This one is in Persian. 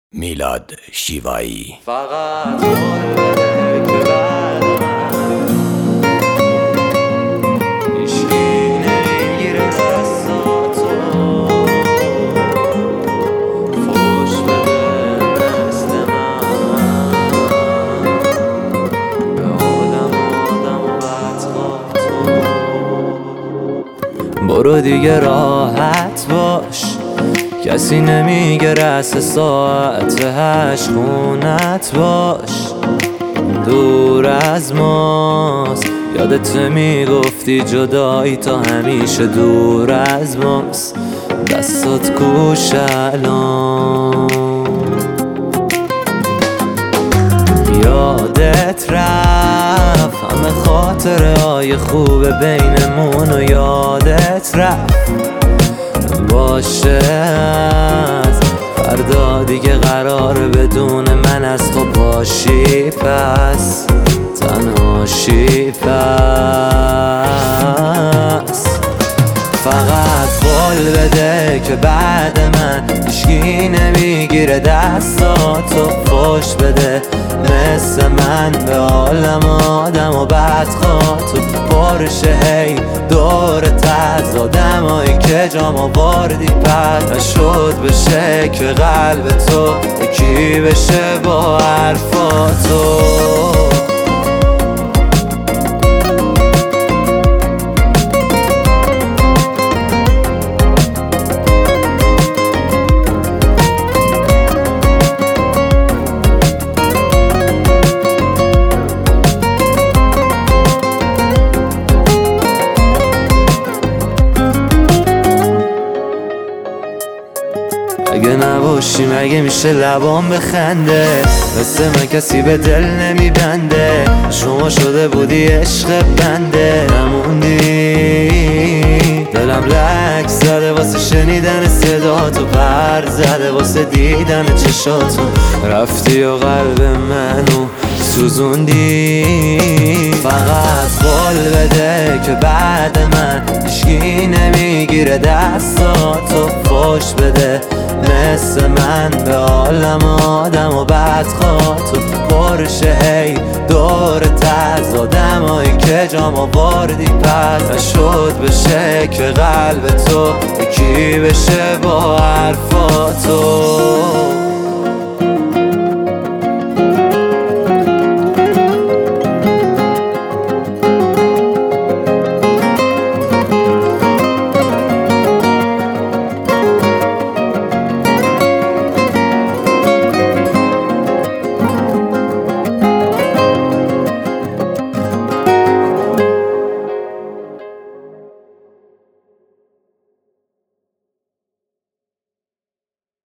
میلاد شیوایی. فقط قول بده که بعد من هیچکی نمیگیره دستاتو، فوش بده مثل من به آدم و بدخواتو. برو دیگه راحت باش، کسی نمیگه رس ساعت 8 خونت باش. دور از ماست، یادت میگفتی جدایی تا همیشه دور از ماست. دستات کوش الان، یادت رفت همه خاطره های خوب بینمون و یادت رفت باشه از فردا دیگه قراره بدون من از تو پاشی، پس تنهاشی. پس فقط قول بده که بعد من هیچکی نمیگیره دستاتو، فوش بده مثل من به عالم آدم و بدخواتو. پرشه هی دورت از آدمایی که جام آوردی پس نشد بشه که قلب تو یکی بشه با حرفاتو. اگه نباشی مگه میشه لبام بخنده، مثل من کسی به دل نمیبنده. شما شده بودی عشق بنده، نموندی دلم لک زده واسه شنیدن صداتو، پر زده واسه دیدن چشاتو. رفتی و قلب منو سوزوندی. فقط قول بده که بعد من هیچکی نمیگیره دستاتو، فوش بده مثل من به عالم آدم و بدخواتو. پرشه هی دورت از آدمایی که جام آوردی پس نشد بشه که قلب تو یکی بشه با حرفاتو.